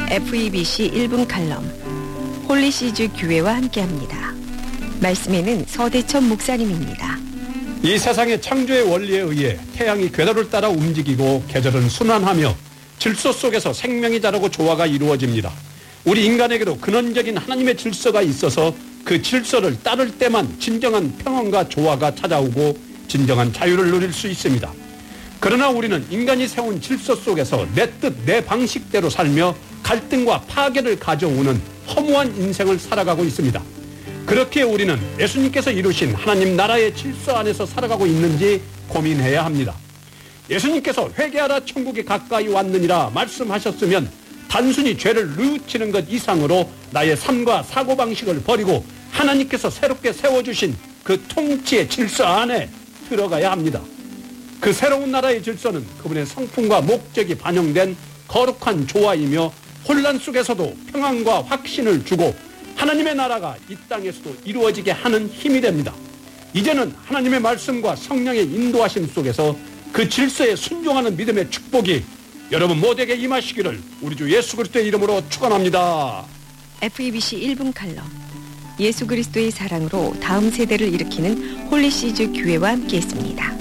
FEBC 1분 칼럼 홀리시즈 교회와 함께합니다. 말씀에는 서대천 목사님입니다. 이 세상의 창조의 원리에 의해 태양이 궤도를 따라 움직이고 계절은 순환하며 질서 속에서 생명이 자라고 조화가 이루어집니다. 우리 인간에게도 근원적인 하나님의 질서가 있어서 그 질서를 따를 때만 진정한 평안과 조화가 찾아오고 진정한 자유를 누릴 수 있습니다. 그러나 우리는 인간이 세운 질서 속에서 내 뜻, 내 방식대로 살며 갈등과 파괴를 가져오는 허무한 인생을 살아가고 있습니다. 그렇기에 우리는 예수님께서 이루신 하나님 나라의 질서 안에서 살아가고 있는지 고민해야 합니다. 예수님께서 회개하라 천국이 가까이 왔느니라 말씀하셨으면 단순히 죄를 뉘우치는 것 이상으로 나의 삶과 사고방식을 버리고 하나님께서 새롭게 세워주신 그 통치의 질서 안에 들어가야 합니다. 그 새로운 나라의 질서는 그분의 성품과 목적이 반영된 거룩한 조화이며 혼란 속에서도 평안과 확신을 주고 하나님의 나라가 이 땅에서도 이루어지게 하는 힘이 됩니다. 이제는 하나님의 말씀과 성령의 인도하심 속에서 그 질서에 순종하는 믿음의 축복이 여러분 모두에게 임하시기를 우리 주 예수 그리스도의 이름으로 축원합니다. FEBC 1분 칼럼 예수 그리스도의 사랑으로 다음 세대를 일으키는 홀리시즈 교회와 함께했습니다.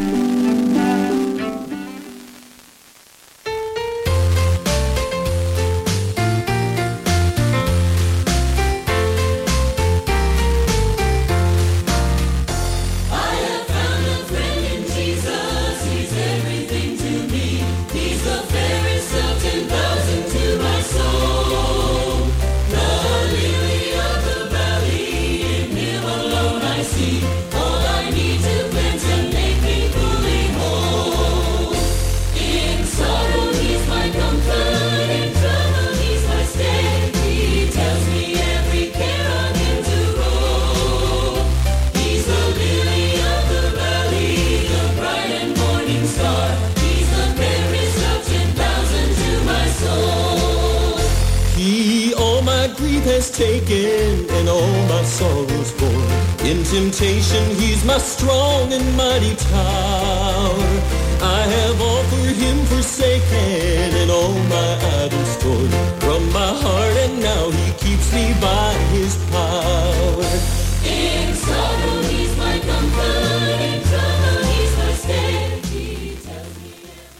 Has taken and all my sorrows borne. In temptation he's my strong and mighty tower. I have all for him forsaken and all my idols torn from my heart, and now he keeps me by his power. In sorrow he's my comfort, in trouble he's my stay. He tells me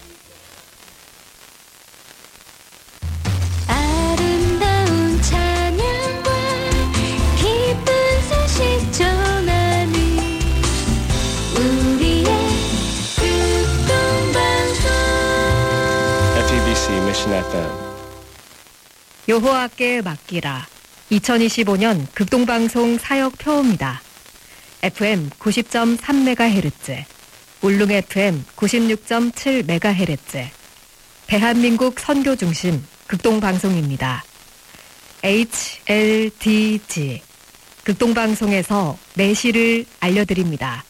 Mission FM. 여호와께 맡기라. 2025년 극동방송 사역표입니다. FM 90.3MHz, 울릉 FM 96.7MHz, 대한민국 선교중심 극동방송입니다. HLDG, 극동방송에서 내시를 알려드립니다.